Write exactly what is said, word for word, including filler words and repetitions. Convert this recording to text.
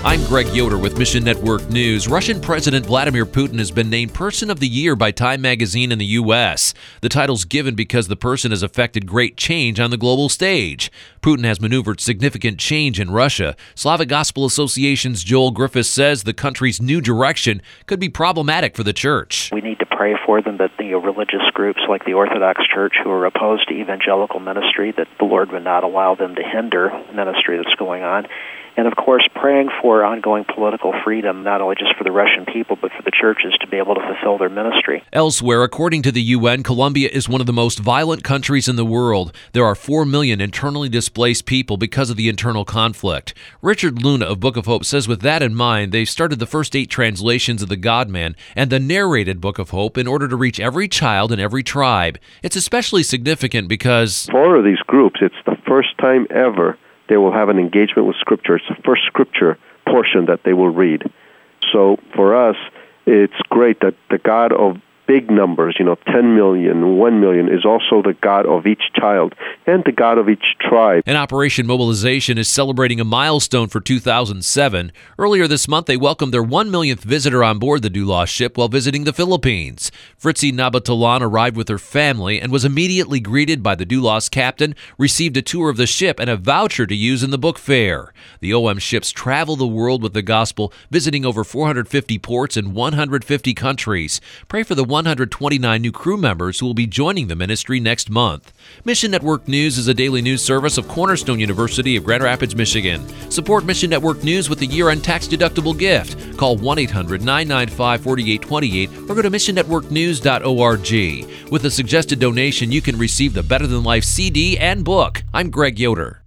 I'm Greg Yoder with Mission Network News. Russian President Vladimir Putin has been named Person of the Year by Time magazine in the U S. The title's given because the person has effected great change on the global stage. Putin has maneuvered significant change in Russia. Slavic Gospel Association's Joel Griffiths says the country's new direction could be problematic for the church. We need to pray for them that the religious groups like the Orthodox Church who are opposed to evangelical ministry, that the Lord would not allow them to hinder ministry that's going on. And, of course, praying for ongoing political freedom, not only just for the Russian people, but for the churches to be able to fulfill their ministry. Elsewhere, according to the U N, Colombia is one of the most violent countries in the world. There are four million internally displaced people because of the internal conflict. Richard Luna of Book of Hope says with that in mind, they started the first eight translations of the God-Man and the narrated Book of Hope in order to reach every child and every tribe. It's especially significant because for these groups, it's the first time ever they will have an engagement with Scripture. It's the first Scripture portion that they will read. So for us, it's great that the God of big numbers, you know, ten million, one million, is also the God of each child and the God of each tribe. And Operation Mobilization is celebrating a milestone for two thousand seven. Earlier this month, they welcomed their one millionth visitor on board the Doulos ship while visiting the Philippines. Fritzi Nabatalan arrived with her family and was immediately greeted by the Doulos captain, received a tour of the ship and a voucher to use in the book fair. The O M ships travel the world with the gospel, visiting over four hundred fifty ports in one hundred fifty countries. Pray for the one hundred twenty-nine new crew members who will be joining the ministry next month. Mission Network News is a daily news service of Cornerstone University of Grand Rapids, Michigan. Support Mission Network News with a year-end tax-deductible gift. Call one eight hundred nine nine five four eight two eight or go to mission network news dot org. With a suggested donation, you can receive the Better Than Life C D and book. I'm Greg Yoder.